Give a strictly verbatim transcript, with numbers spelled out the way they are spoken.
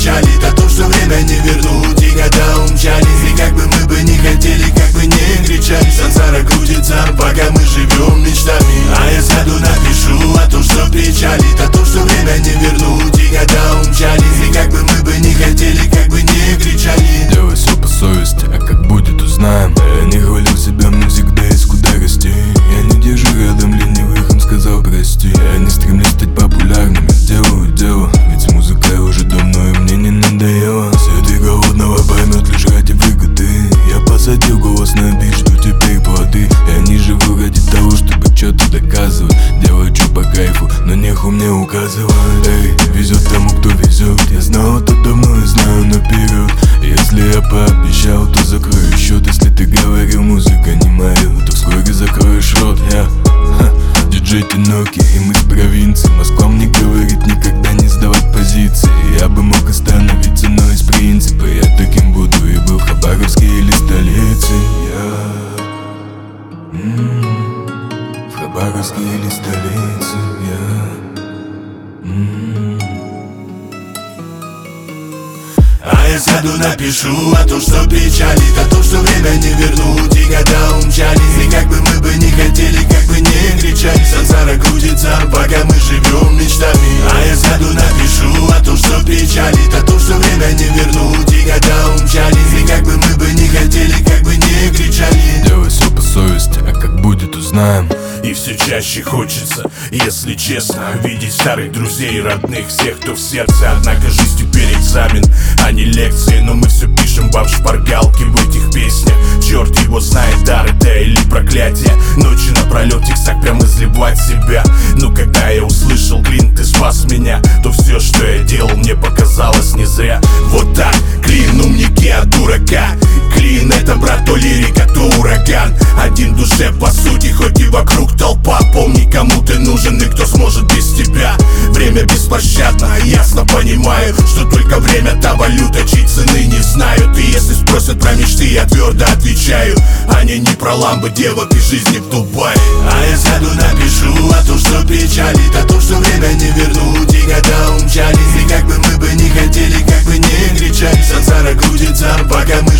печалит, а то, что время не вернуть, и года умчались. И как бы мы бы не хотели, как бы не кричали, сансара крутится, пока мы живем мечтами. А я сяду напишу о том, что печалит, а то, что время не вернуть, и года умчались. И как бы мы бы не хотели, как бы не кричали. Делай все по совести, а как будет, узнаем. Я не хвалил себя, мне всегда есть куда расти. Я не держу рядом ленивых, им сказал прости. Я не стремлюсь стать популярным, я делаю дело, ведь музыка уже давно и мне не надоела. Среди голодного поймет лишь ради выгоды. Я посадил голос на бит, жду теперь плоды. Я не живу ради того, чтобы что-то доказывать. Делаю что по кайфу, но неху мне указывать. Эй, везет тому, кто везет. Я знал это давно и знаю наперед. Если я пообещал, то закрою счет. Если ты говорил, музыка не моя, то вскоре закроешь рот. Я ха, диджей Тиноки, и мы с провинции. Москва мне говорит никогда не сдавать позиции. Я бы мог остановиться, но из принципа я таким буду и был в Хабаровске или столице. Я м-м, в Хабаровске или столице. Я м-м. А я сяду напишу о том, что печалит, о том, что время не вернуть, и года умчались. И как бы мы бы не хотели, как бы не кричали, сансара крутится, пока мы живем мечтами. А я сяду напишу о том, что печалит, о том, что время не вернуть, и года умчались. И как бы мы бы не хотели, как бы не кричали. Делай все по совести, а как будет, узнаем. И все чаще хочется, если честно, видеть старых друзей и родных, всех, кто в сердце. Однако жизнь теперь экзамен, а не лекции. Но мы все пишем баб шпаргалки в этих песнях. Черт его знает, дар это или проклятие. Ночи напролет текстах прям изливать себя. Но когда я услышал: Клин, ты спас меня, то все, что я делал, мне показалось не зря. Вот так, Клин умники от дурака. Клин это брат, то лирика, то ураган. Один в душе по сути, хоть и вокруг толпа. Помни, кому ты нужен и кто сможет без тебя. Время беспощадно, ясно понимаю, что только время та валюта, чьей цены не знают. И если спросят про мечты, я твердо отвечаю: они не про ламбы, девок и жизни в Дубае. А я сяду напишу о том, что печалит, о том, что время не вернуть, и года умчались. И как бы мы бы не хотели, как бы не кричали, сансара крутится, пока мы